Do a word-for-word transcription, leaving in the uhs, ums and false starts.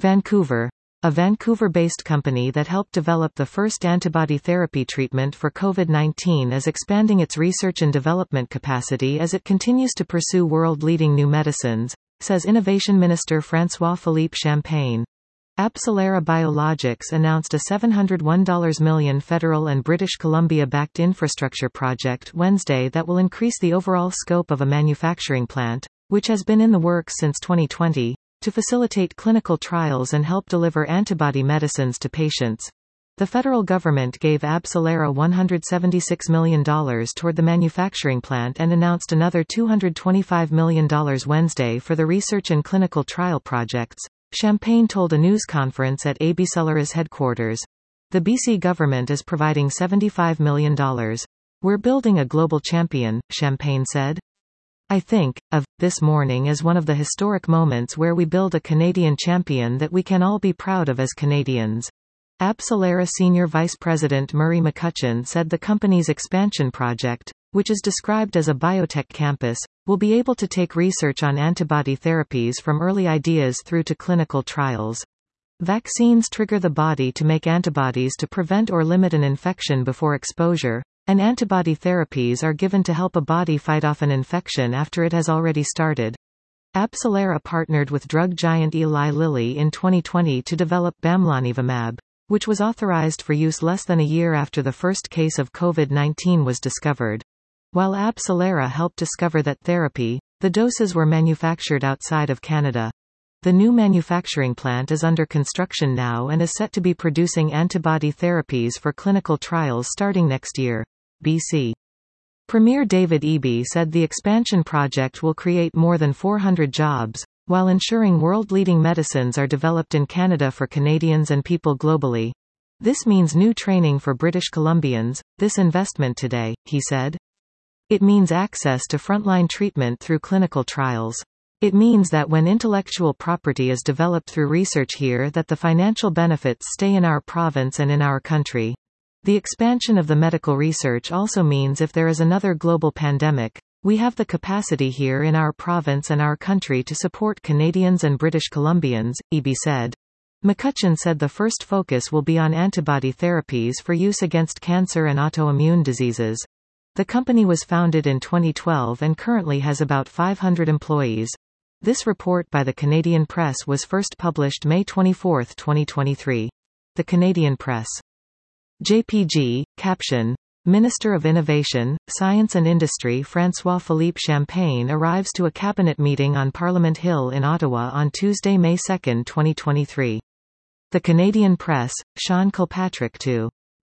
Vancouver. A Vancouver-based company that helped develop the first antibody therapy treatment for COVID nineteen is expanding its research and development capacity as it continues to pursue world-leading new medicines, says Innovation Minister François-Philippe Champagne. AbCellera Biologics announced a seven hundred one million dollars federal and British Columbia-backed infrastructure project Wednesday that will increase the overall scope of a manufacturing plant, which has been in the works since twenty twenty, to facilitate clinical trials and help deliver antibody medicines to patients. The federal government gave AbCellera one hundred seventy-six million dollars toward the manufacturing plant and announced another two hundred twenty-five million dollars Wednesday for the research and clinical trial projects, Champagne told a news conference at AbCellera's headquarters. The B C government is providing seventy-five million dollars. We're building a global champion, Champagne said. I think of this morning as one of the historic moments where we build a Canadian champion that we can all be proud of as Canadians. AbCellera Senior Vice President Murray McCutcheon said the company's expansion project, which is described as a biotech campus, will be able to take research on antibody therapies from early ideas through to clinical trials. Vaccines trigger the body to make antibodies to prevent or limit an infection before exposure, and antibody therapies are given to help a body fight off an infection after it has already started. AbCellera partnered with drug giant Eli Lilly in twenty twenty to develop bamlanivimab, which was authorized for use less than a year after the first case of COVID nineteen was discovered. While AbCellera helped discover that therapy, the doses were manufactured outside of Canada. The new manufacturing plant is under construction now and is set to be producing antibody therapies for clinical trials starting next year. B C Premier David Eby said the expansion project will create more than four hundred jobs, while ensuring world-leading medicines are developed in Canada for Canadians and people globally. This means new training for British Columbians, this investment today, he said. It means access to frontline treatment through clinical trials. It means that when intellectual property is developed through research here, that the financial benefits stay in our province and in our country. The expansion of the medical research also means if there is another global pandemic, we have the capacity here in our province and our country to support Canadians and British Columbians, Eby said. McCutcheon said the first focus will be on antibody therapies for use against cancer and autoimmune diseases. The company was founded in twenty twelve and currently has about five hundred employees. This report by the Canadian Press was first published May twenty-fourth, twenty twenty-three. The Canadian Press. J P G, caption. Minister of Innovation, Science and Industry François-Philippe Champagne arrives to a cabinet meeting on Parliament Hill in Ottawa on Tuesday, May second, twenty twenty-three. The Canadian Press, Sean Kilpatrick to